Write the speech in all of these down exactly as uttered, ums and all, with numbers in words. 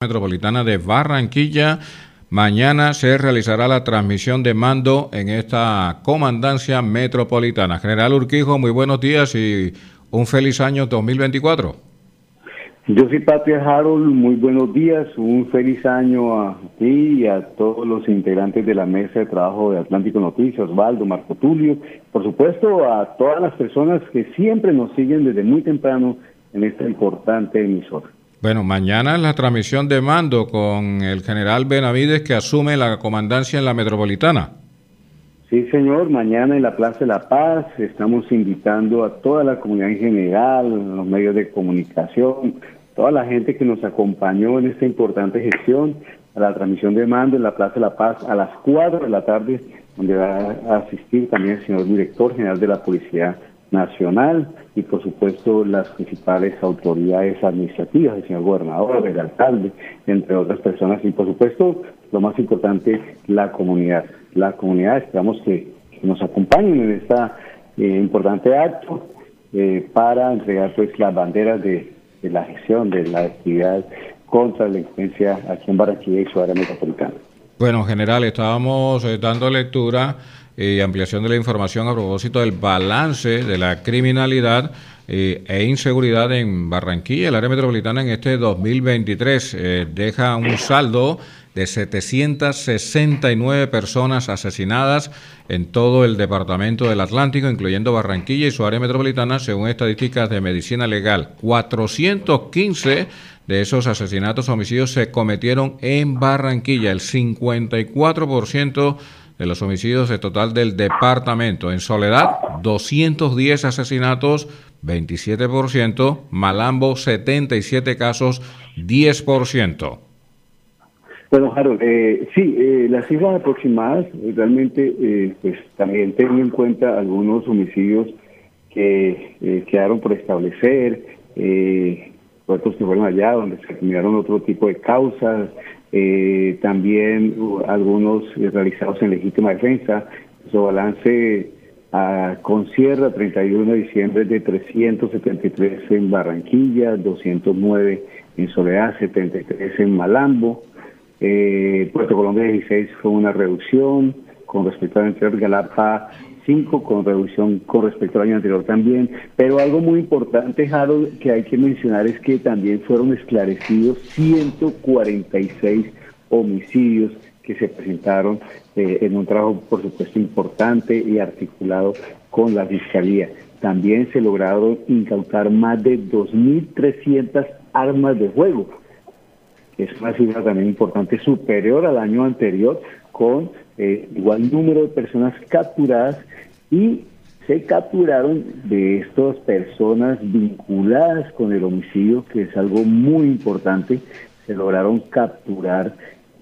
Metropolitana de Barranquilla. Mañana se realizará la transmisión de mando en esta comandancia metropolitana. General Urquijo, muy buenos días y un feliz año dos mil veinticuatro. Yo soy Patria Harold, muy buenos días, un feliz año a ti y a todos los integrantes de la mesa de trabajo de Atlántico Noticias, Osvaldo, Marco Tulio, por supuesto a todas las personas que siempre nos siguen desde muy temprano en esta importante emisora. Bueno, mañana es la transmisión de mando con el general Benavides que asume la comandancia en la metropolitana. Sí, señor, mañana en la Plaza de la Paz estamos invitando a toda la comunidad en general, los medios de comunicación, toda la gente que nos acompañó en esta importante gestión a la transmisión de mando en la Plaza de la Paz a las cuatro de la tarde, donde va a asistir también el señor director general de la Policía Nacional y por supuesto las principales autoridades administrativas, el señor gobernador, el alcalde, entre otras personas y por supuesto lo más importante, la comunidad. La comunidad, esperamos que, que nos acompañen en este eh, importante acto eh, para entregar pues las banderas de, de la gestión de la actividad contra la delincuencia aquí en Barranquilla y su área metropolitana. Bueno, general, estábamos eh, dando lectura y eh, ampliación de la información a propósito del balance de la criminalidad eh, e inseguridad en Barranquilla, el área metropolitana en este dos mil veintitrés. Eh, deja un saldo de setecientas sesenta y nueve personas asesinadas en todo el departamento del Atlántico, incluyendo Barranquilla y su área metropolitana, según estadísticas de Medicina Legal. cuatrocientos quince de esos asesinatos homicidios se cometieron en Barranquilla, el cincuenta y cuatro por ciento de los homicidios de total del departamento. En Soledad, doscientos diez asesinatos, veintisiete por ciento. Malambo, setenta y siete casos, diez por ciento. Bueno, Harold, eh, sí, eh, las cifras aproximadas eh, realmente eh, pues también teniendo en cuenta algunos homicidios que eh, quedaron por establecer, eh, otros que fueron allá donde se terminaron otro tipo de causas, eh, también uh, algunos eh, realizados en legítima defensa. Su balance a, con cierre a treinta y uno de diciembre de trescientos setenta y tres en Barranquilla, doscientos nueve en Soledad, setenta y tres en Malambo. Eh, Puerto Colombia dieciséis fue una reducción con respecto al anterior, Galapa cinco con reducción con respecto al año anterior también, pero algo muy importante, Harold, que hay que mencionar es que también fueron esclarecidos ciento cuarenta y seis homicidios que se presentaron eh, en un trabajo por supuesto importante y articulado con la Fiscalía. También se lograron incautar más de dos mil trescientas armas de fuego. Es una cifra también importante, superior al año anterior, con eh, igual número de personas capturadas, y se capturaron de estas personas vinculadas con el homicidio, que es algo muy importante. Se lograron capturar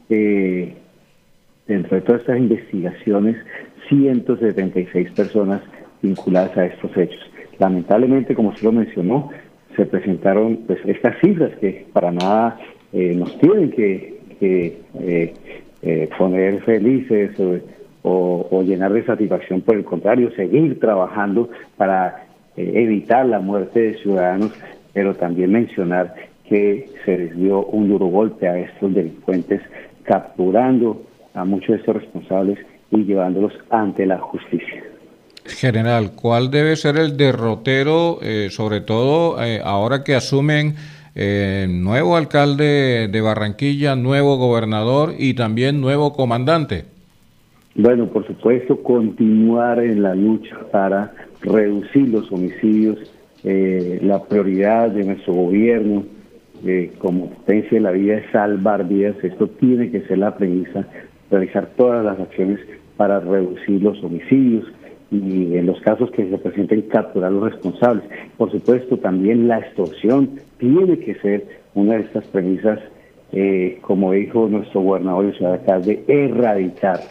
eh, dentro de todas estas investigaciones ciento setenta y seis personas vinculadas a estos hechos. Lamentablemente, como se lo mencionó, se presentaron pues estas cifras que para nada Eh, nos tienen que, que eh, eh, poner felices o, o, o llenar de satisfacción. Por el contrario, seguir trabajando para eh, evitar la muerte de ciudadanos, pero también mencionar que se les dio un duro golpe a estos delincuentes, capturando a muchos de estos responsables y llevándolos ante la justicia. General, ¿cuál debe ser el derrotero, eh, sobre todo eh, ahora que asumen Eh, nuevo alcalde de Barranquilla, nuevo gobernador y también nuevo comandante? Bueno, por supuesto, continuar en la lucha para reducir los homicidios, eh, la prioridad de nuestro gobierno eh, como potencia de la vida es salvar vidas. Esto tiene que ser la premisa, realizar todas las acciones para reducir los homicidios y en los casos que se presenten capturar a los responsables. Por supuesto, también la extorsión tiene que ser una de estas premisas, eh, como dijo nuestro gobernador y ciudad alcalde, erradicar,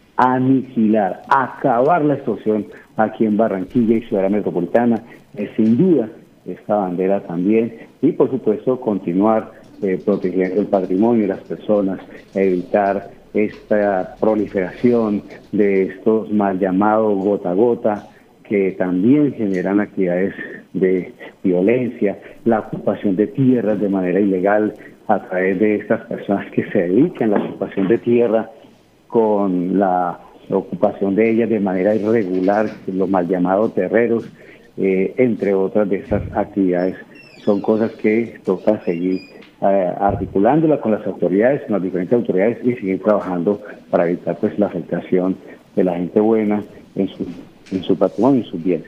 aniquilar, acabar la extorsión aquí en Barranquilla y ciudad metropolitana. Es sin duda esta bandera también, y por supuesto continuar eh, protegiendo el patrimonio de las personas, evitar esta proliferación de estos mal llamados gota a gota, que también generan actividades de violencia, la ocupación de tierras de manera ilegal, a través de estas personas que se dedican a la ocupación de tierra con la ocupación de ellas de manera irregular, los mal llamados terreros, eh, entre otras de estas actividades. Son cosas que toca seguir eh, articulándola con las autoridades, con las diferentes autoridades y seguir trabajando para evitar pues la afectación de la gente buena en su, en su patrimonio y sus bienes.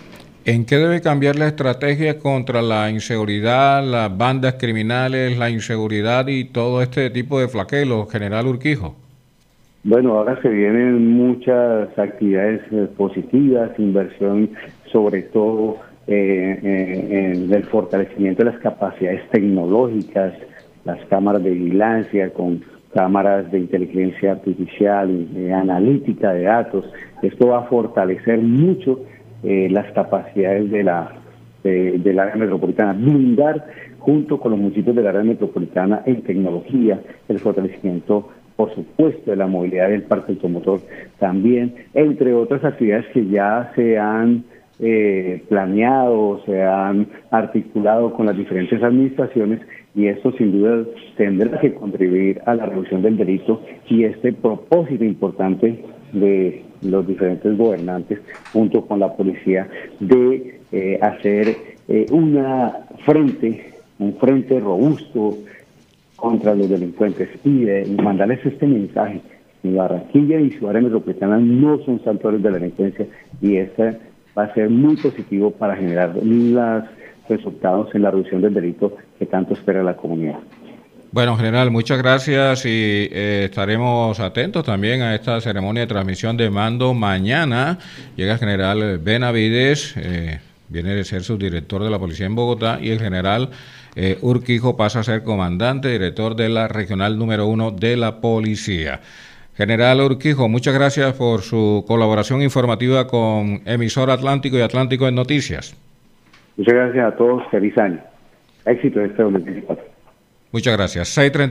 ¿En qué debe cambiar la estrategia contra la inseguridad, las bandas criminales, la inseguridad y todo este tipo de flagelos, General Urquijo? Bueno, ahora se vienen muchas actividades eh, positivas, inversión sobre todo eh, eh, en el fortalecimiento de las capacidades tecnológicas, las cámaras de vigilancia con cámaras de inteligencia artificial, eh, analítica de datos. Esto va a fortalecer mucho eh, las capacidades de la de, del área metropolitana, blindar junto con los municipios de la área metropolitana en tecnología, el fortalecimiento, por supuesto, de la movilidad del parque automotor también, entre otras actividades que ya se han eh, planeado, se han articulado con las diferentes administraciones, y esto sin duda tendrá que contribuir a la reducción del delito y este propósito importante de los diferentes gobernantes junto con la policía de eh, hacer eh, una frente, un frente robusto contra los delincuentes y de mandarles este mensaje. Ni Barranquilla ni su área metropolitana no son santuarios de la delincuencia, y este va a ser muy positivo para generar los resultados en la reducción del delito que tanto espera la comunidad. Bueno, general, muchas gracias y eh, estaremos atentos también a esta ceremonia de transmisión de mando mañana. Llega el general Benavides, eh, viene de ser subdirector de la policía en Bogotá, y el general eh, Urquijo pasa a ser comandante, director de la regional número uno de la policía. General Urquijo, muchas gracias por su colaboración informativa con Emisora Atlántico y Atlántico en Noticias. Muchas gracias a todos, feliz año. Éxito en este dos mil veinticuatro. Muchas gracias. seis treinta